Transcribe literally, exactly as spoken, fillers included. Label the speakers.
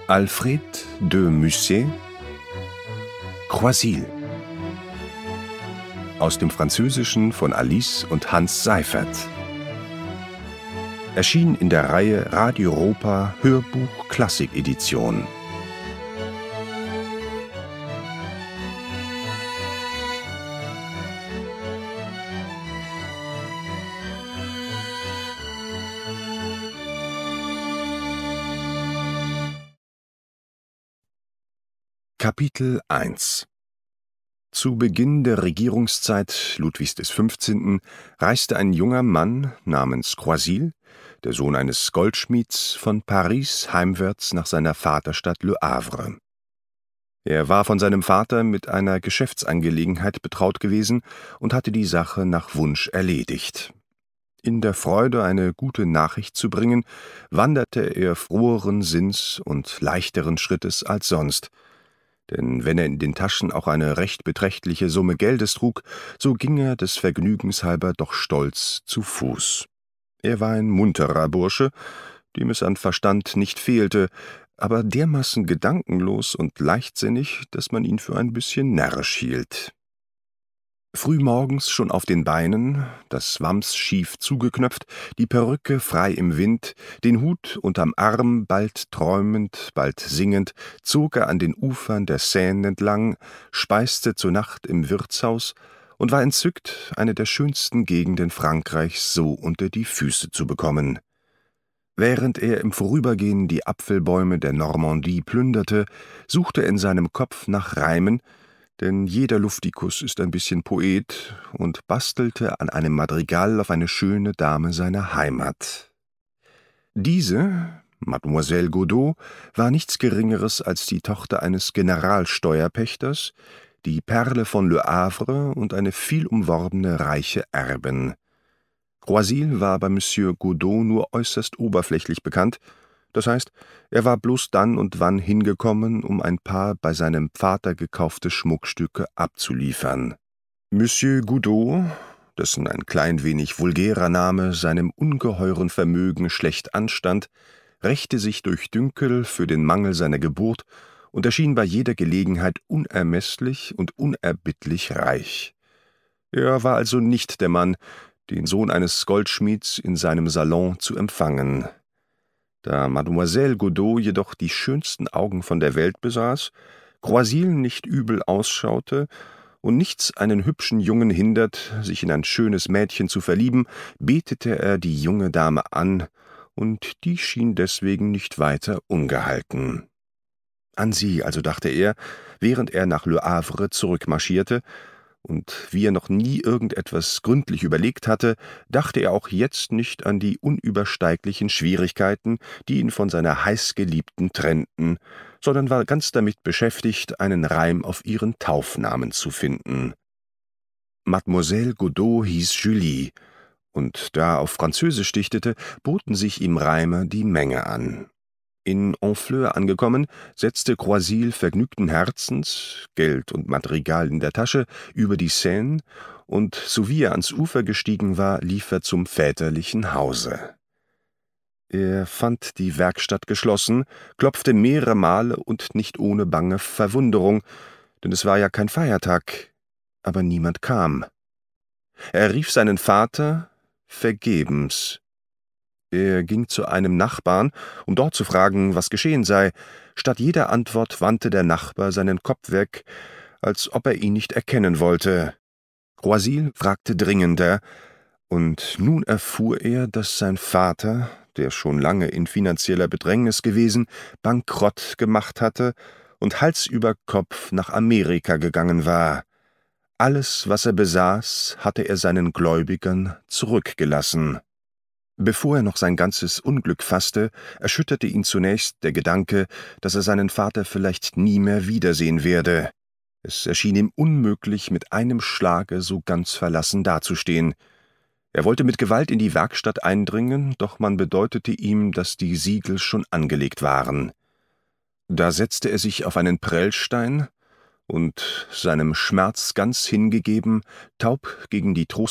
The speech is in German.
Speaker 1: Alfred de Musset, Croisilles. Aus dem Französischen von Alice und Hans Seifert. Erschien in der Reihe Radio Europa Hörbuch Klassik Edition. Kapitel eins. Zu Beginn der Regierungszeit Ludwigs des Fünfzehnten reiste ein junger Mann namens Croisilles, der Sohn eines Goldschmieds, von Paris heimwärts nach seiner Vaterstadt Le Havre. Er war von seinem Vater mit einer Geschäftsangelegenheit betraut gewesen und hatte die Sache nach Wunsch erledigt. In der Freude, eine gute Nachricht zu bringen, wanderte er froheren Sinns und leichteren Schrittes als sonst. Denn wenn er in den Taschen auch eine recht beträchtliche Summe Geldes trug, so ging er des Vergnügens halber doch stolz zu Fuß. Er war ein munterer Bursche, dem es an Verstand nicht fehlte, aber dermaßen gedankenlos und leichtsinnig, dass man ihn für ein bisschen närrisch hielt. Frühmorgens schon auf den Beinen, das Wams schief zugeknöpft, die Perücke frei im Wind, den Hut unterm Arm, bald träumend, bald singend, zog er an den Ufern der Seine entlang, speiste zur Nacht im Wirtshaus und war entzückt, eine der schönsten Gegenden Frankreichs so unter die Füße zu bekommen. Während er im Vorübergehen die Apfelbäume der Normandie plünderte, suchte er in seinem Kopf nach Reimen, denn jeder Luftikus ist ein bisschen Poet, und bastelte an einem Madrigal auf eine schöne Dame seiner Heimat. Diese, Mademoiselle Godeau, war nichts Geringeres als die Tochter eines Generalsteuerpächters, die Perle von Le Havre und eine vielumworbene reiche Erbin. Croisilles war bei Monsieur Godeau nur äußerst oberflächlich bekannt, das heißt, er war bloß dann und wann hingekommen, um ein paar bei seinem Vater gekaufte Schmuckstücke abzuliefern. Monsieur Godeau, dessen ein klein wenig vulgärer Name seinem ungeheuren Vermögen schlecht anstand, rächte sich durch Dünkel für den Mangel seiner Geburt und erschien bei jeder Gelegenheit unermeßlich und unerbittlich reich. Er war also nicht der Mann, den Sohn eines Goldschmieds in seinem Salon zu empfangen. Da Mademoiselle Godeau jedoch die schönsten Augen von der Welt besaß, Croisilles nicht übel ausschaute und nichts einen hübschen Jungen hindert, sich in ein schönes Mädchen zu verlieben, betete er die junge Dame an, und die schien deswegen nicht weiter ungehalten. An sie also dachte er, während er nach Le Havre zurückmarschierte, und wie er noch nie irgendetwas gründlich überlegt hatte, dachte er auch jetzt nicht an die unübersteiglichen Schwierigkeiten, die ihn von seiner Heißgeliebten trennten, sondern war ganz damit beschäftigt, einen Reim auf ihren Taufnamen zu finden. Mademoiselle Godeau hieß Julie, und da er auf Französisch dichtete, boten sich ihm Reime die Menge an. In Honfleur angekommen, setzte Croisilles vergnügten Herzens, Geld und Madrigal in der Tasche, über die Seine, und sowie er ans Ufer gestiegen war, lief er zum väterlichen Hause. Er fand die Werkstatt geschlossen, klopfte mehrere Male und nicht ohne bange Verwunderung, denn es war ja kein Feiertag, aber niemand kam. Er rief seinen Vater, vergebens. Er ging zu einem Nachbarn, um dort zu fragen, was geschehen sei. Statt jeder Antwort wandte der Nachbar seinen Kopf weg, als ob er ihn nicht erkennen wollte. Croisilles fragte dringender, und nun erfuhr er, dass sein Vater, der schon lange in finanzieller Bedrängnis gewesen, Bankrott gemacht hatte und Hals über Kopf nach Amerika gegangen war. Alles, was er besaß, hatte er seinen Gläubigern zurückgelassen. Bevor er noch sein ganzes Unglück fasste, erschütterte ihn zunächst der Gedanke, dass er seinen Vater vielleicht nie mehr wiedersehen werde. Es erschien ihm unmöglich, mit einem Schlage so ganz verlassen dazustehen. Er wollte mit Gewalt in die Werkstatt eindringen, doch man bedeutete ihm, dass die Siegel schon angelegt waren. Da setzte er sich auf einen Prellstein und, seinem Schmerz ganz hingegeben, taub gegen die